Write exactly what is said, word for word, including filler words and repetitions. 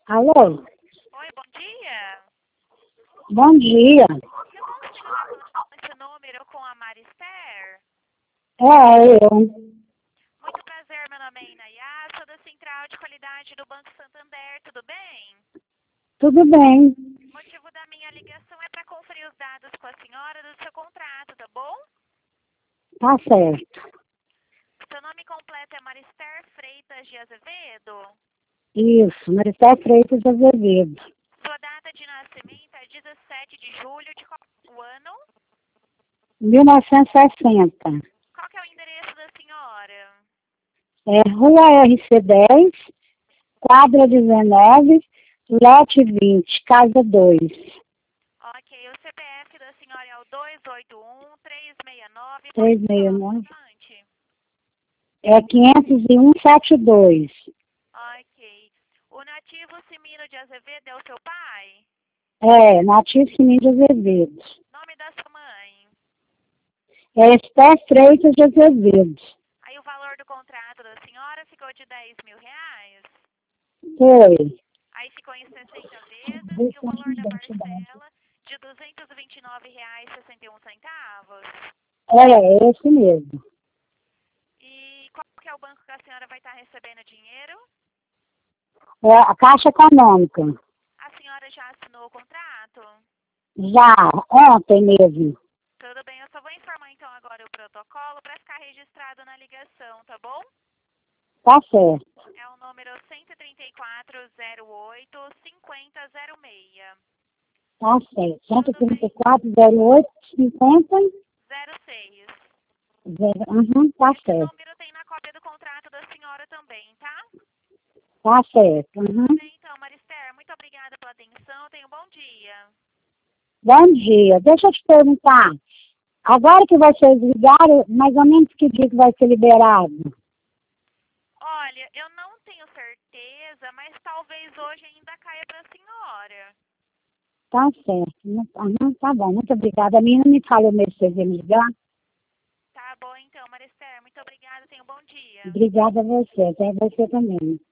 Alô? Oi, bom dia. Bom dia. Eu consigo estar falando esse número com a Marister? É, eu. Muito prazer, meu nome é Inayá, sou da Central de Qualidade do Banco Santander, tudo bem? Tudo bem. O motivo da minha ligação é para conferir os dados com a senhora do seu contrato, tá bom? Tá certo. Seu nome completo é Marister Freitas de Azevedo? Isso, Maricé Freitas de Azevedo. Sua data de nascimento é dezessete de julho de qual o ano? mil novecentos e sessenta. Qual que é o endereço da senhora? É Rua R C dez, quadra dezenove, lote vinte, casa dois. Ok, o C P F da senhora é o dois oito um, três seis nove, pode trezentos e sessenta e falar nove. bastante? É quinhentos e um, setenta e dois. Ok. O nativo Cimino de Azevedo é o seu pai? É, Natíssimo de Azevedo. Nome da sua mãe? É Esther Freitas de Azevedo. Aí o valor do contrato da senhora ficou de dez mil reais? Foi. Aí ficou em sessenta vezes e o Deixa eu valor da identidade. parcela de duzentos e vinte e nove reais e sessenta e um centavos? É, esse mesmo. E qual que é o banco que a senhora vai estar recebendo dinheiro? É a Caixa Econômica. A senhora já assinou o contrato? Já, ontem mesmo. Tudo bem, eu só vou informar então agora o protocolo para ficar registrado na ligação, tá bom? Tá certo. É o número cento e trinta e quatro, zero oito, cinquenta zero seis. Tá certo. cento e Tudo trinta e bem? quatro, zero oito, cinquenta. zero seis. Zero, uhum, tá Esse certo. número tem na cópia do contrato da senhora também, tá? Tá certo. Uhum. Tudo bem então, Marister. Muito obrigada pela atenção. Tenha um bom dia. Bom dia. Deixa eu te perguntar. Agora que vocês ligaram, mais ou menos que dia que vai ser liberado? Olha, eu não tenho certeza, mas talvez hoje ainda caia para a senhora. Tá certo. Uhum, tá bom. Muito obrigada. A menina me falou mesmo que vocês iam ligar. Tá bom então, Marister. Muito obrigada. Tenha um bom dia. Obrigada a você. Até você também.